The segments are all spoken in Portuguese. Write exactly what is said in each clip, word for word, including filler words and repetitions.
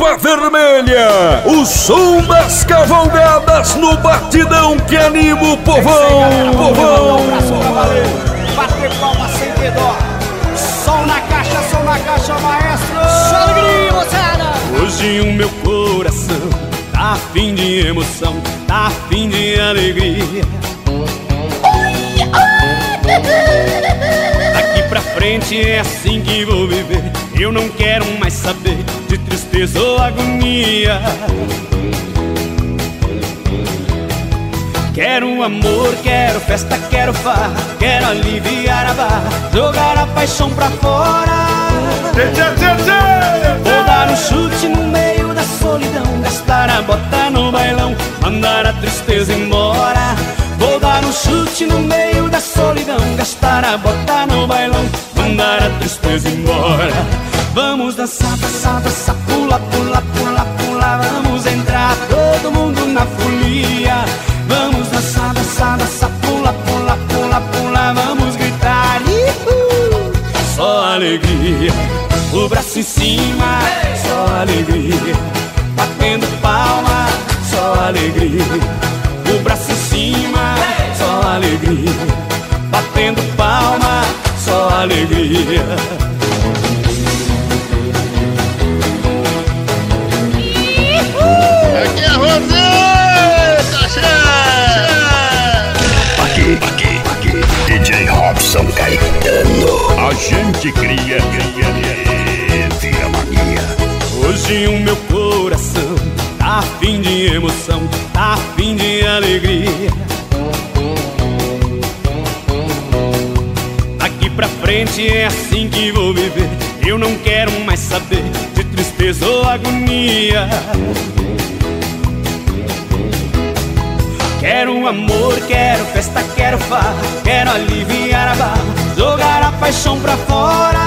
Lua Vermelha, o som das cavalgadas no batidão que anima o povão. Povão. Bater palma sem dó. Som na caixa, som na caixa, maestro. Só alegria, moçada. Hoje o meu coração tá afim de emoção, tá afim de alegria. Daqui pra frente é assim que vou viver. Eu não quero mais saber de tristeza ou agonia. Quero amor, quero festa, quero farra, quero aliviar a barra, jogar a paixão pra fora. Vou dar um chute no meio da solidão, gastar a bota no bailão, mandar a tristeza embora. Vou dar um chute no meio da solidão, gastar a bota no bailão, mandar a tristeza embora. Vamos dançar, dançar, dançar, pula, pula, pula, pula. Vamos entrar todo mundo na folia. Vamos dançar, dançar, dançar, pula, pula, pula, pula. Vamos gritar, ihu! Só alegria, o braço em cima, só alegria. Batendo palma, só alegria. O braço em cima, só alegria. Batendo palma, só alegria. Aqui é Roseta, chefe! Aqui, aqui, aqui, D J Robson Caetano. A gente cria, cria, cria, vira mania. Hoje o meu coração tá afim de emoção, tá afim de alegria. Daqui pra frente é assim que vou viver. Eu não quero mais saber de tristeza ou agonia. Quero amor, quero festa, quero farra, quero aliviar a barra, jogar a paixão pra fora.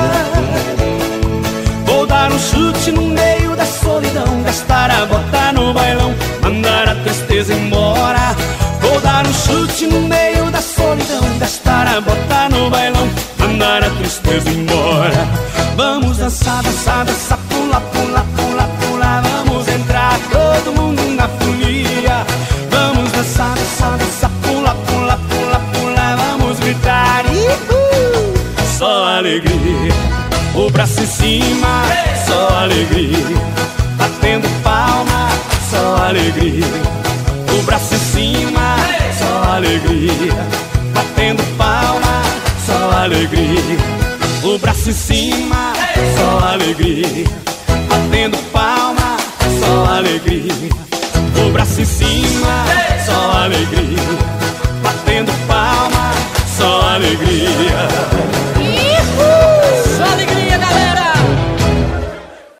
Vou dar um chute no meio da solidão, gastar a bota no bailão, mandar a tristeza embora. Vou dar um chute no meio da solidão, gastar a bota no bailão, mandar a tristeza embora. Vamos dançar, dançar, dançar, pula, pula, pula, pula. Vamos entrar todo mundo na folia. Vamos dançar, dançar, dançar, pula, pula, pula, pula. Vamos gritar, ihu! Só alegria, o braço em cima, só alegria. Batendo palma, só alegria. O braço em cima, só alegria. Batendo palma, só alegria. O braço em cima, só alegria. Batendo palma, só alegria. O braço em cima, só alegria.